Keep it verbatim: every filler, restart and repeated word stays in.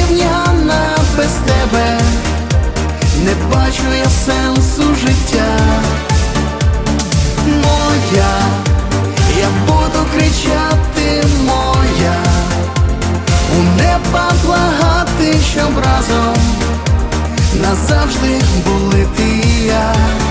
незрівняна, без тебе не бачу я сенсу життя. Моя, я буду кричати моя, у неба благати, щоб разом назавжди були ти і я.